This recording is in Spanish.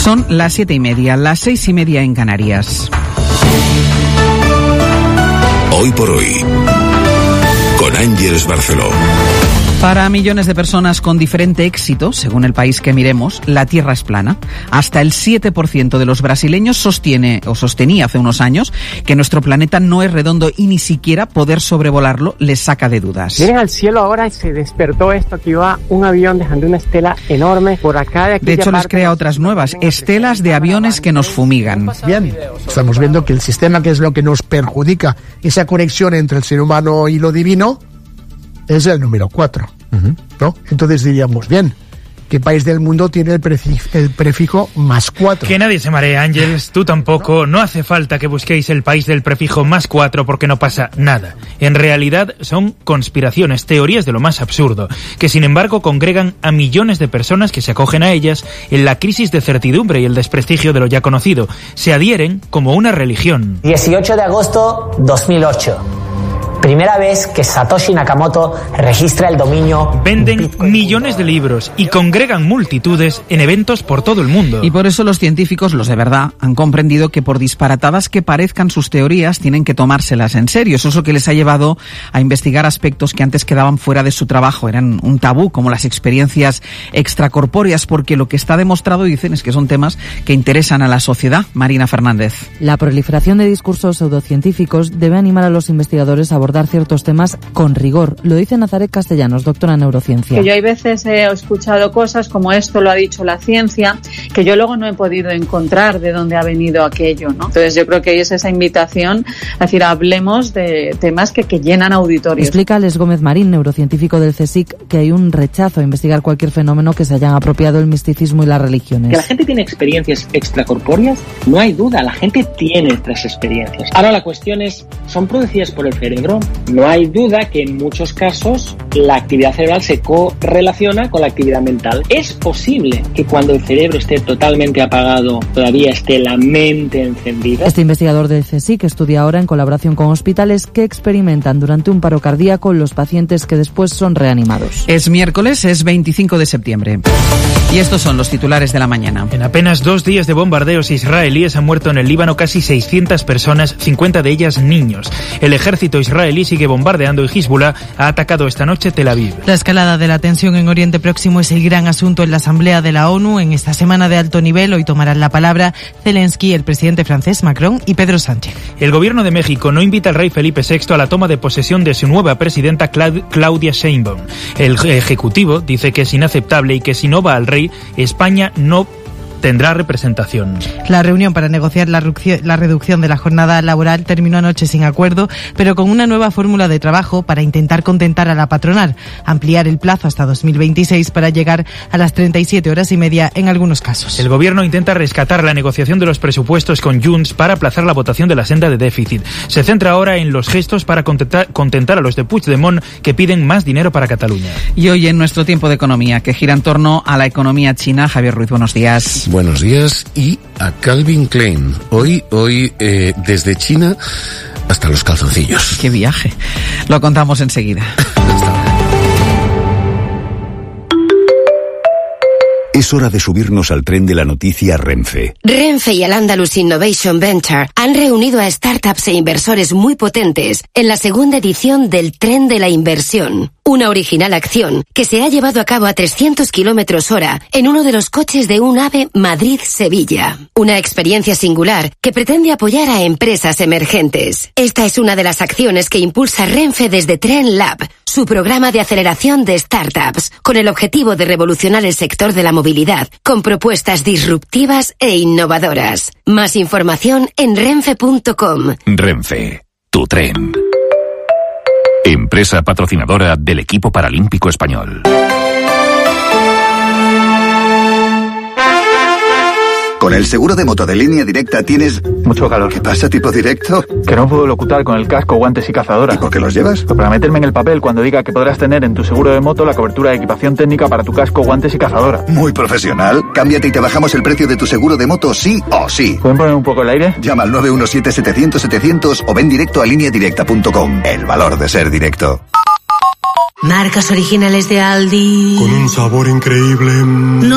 Son las 7:30, las 6:30 en Canarias. Hoy por hoy, con Ángeles Barceló. Para millones de personas con diferente éxito, según el país que miremos, la Tierra es plana. Hasta el 7% de los brasileños sostenía hace unos años que nuestro planeta no es redondo y ni siquiera poder sobrevolarlo les saca de dudas. Miren al cielo ahora y se despertó esto. Aquí va un avión dejando una estela enorme por acá. De hecho, les crea otras nuevas, estelas de aviones que nos fumigan. Bien, estamos viendo que el sistema, que es lo que nos perjudica, esa conexión entre el ser humano y lo divino, es el número 4, ¿no? Entonces diríamos, bien, ¿qué país del mundo tiene el prefijo +4? Que nadie se maree, Ángeles, tú tampoco. No hace falta que busquéis el país del prefijo +4 porque no pasa nada. En realidad son conspiraciones, teorías de lo más absurdo, que sin embargo congregan a millones de personas que se acogen a ellas en la crisis de certidumbre y el desprestigio de lo ya conocido. Se adhieren como una religión. 18 de agosto 2008. Primera vez que Satoshi Nakamoto registra el dominio. Venden Bitcoin. millones de libros y congregan multitudes en eventos por todo el mundo. Y por eso los científicos, los de verdad, han comprendido que por disparatadas que parezcan sus teorías, tienen que tomárselas en serio. Eso es lo que les ha llevado a investigar aspectos que antes quedaban fuera de su trabajo. Eran un tabú, como las experiencias extracorpóreas, porque lo que está demostrado, dicen, es que son temas que interesan a la sociedad. Marina Fernández. La proliferación de discursos pseudocientíficos debe animar a los investigadores a abordar ciertos temas con rigor. Lo dice Nazaret Castellanos, doctora en neurociencia. Que yo hay veces he escuchado cosas como esto lo ha dicho la ciencia, que yo luego no he podido encontrar de dónde ha venido aquello, ¿no? Entonces yo creo que es esa invitación a decir, hablemos de temas que llenan auditorios. Explica Alex Gómez Marín, neurocientífico del CSIC, que hay un rechazo a investigar cualquier fenómeno que se hayan apropiado el misticismo y las religiones. Que la gente tiene experiencias extracorpóreas, no hay duda, la gente tiene estas experiencias. Ahora la cuestión es, ¿son producidas por el cerebro? No hay duda que en muchos casos la actividad cerebral se correlaciona con la actividad mental. Es posible que cuando el cerebro esté totalmente apagado todavía esté la mente encendida. Este investigador del CSIC estudia ahora en colaboración con hospitales que experimentan durante un paro cardíaco los pacientes que después son reanimados. Es miércoles, es 25 de septiembre. Y estos son los titulares de la mañana. En apenas 2 días de bombardeos israelíes han muerto en el Líbano casi 600 personas, 50 de ellas niños. El ejército israelí sigue bombardeando y Hezbollah ha atacado esta noche Tel Aviv. La escalada de la tensión en Oriente Próximo es el gran asunto en la Asamblea de la ONU. En esta semana de alto nivel hoy tomarán la palabra Zelensky, el presidente francés Macron y Pedro Sánchez. El gobierno de México no invita al rey Felipe VI a la toma de posesión de su nueva presidenta Claudia Sheinbaum. El ejecutivo dice que es inaceptable y que si no va al rey, España no tendrá representación. La reunión para negociar la reducción de la jornada laboral terminó anoche sin acuerdo, pero con una nueva fórmula de trabajo para intentar contentar a la patronal, ampliar el plazo hasta 2026 para llegar a las 37 horas y media en algunos casos. El gobierno intenta rescatar la negociación de los presupuestos con Junts para aplazar la votación de la senda de déficit. Se centra ahora en los gestos para contentar a los de Puigdemont que piden más dinero para Cataluña. Y hoy en nuestro tiempo de economía, que gira en torno a la economía china. Javier Ruiz, buenos días. Buenos días, y a Calvin Klein. Hoy desde China hasta los calzoncillos. ¡Qué viaje! Lo contamos enseguida. Es hora de subirnos al tren de la noticia Renfe. Renfe y el Andalus Innovation Venture han reunido a startups e inversores muy potentes en la segunda edición del Tren de la Inversión. Una original acción que se ha llevado a cabo a 300 km/h en uno de los coches de un AVE Madrid-Sevilla. Una experiencia singular que pretende apoyar a empresas emergentes. Esta es una de las acciones que impulsa Renfe desde Tren Lab, su programa de aceleración de startups, con el objetivo de revolucionar el sector de la movilidad, con propuestas disruptivas e innovadoras. Más información en renfe.com. Renfe, tu tren. Empresa patrocinadora del equipo paralímpico español. Con el seguro de moto de Línea Directa tienes... mucho calor. ¿Qué pasa, tipo directo? Que no puedo locutar con el casco, guantes y cazadora. ¿Y por qué los llevas? Pues para meterme en el papel cuando diga que podrás tener en tu seguro de moto la cobertura de equipación técnica para tu casco, guantes y cazadora. Muy profesional. Cámbiate y te bajamos el precio de tu seguro de moto sí o sí. ¿Pueden poner un poco el aire? Llama al 917-700-700 o ven directo a lineadirecta.com. El valor de ser directo. Marcas originales de Aldi. Con un sabor increíble. No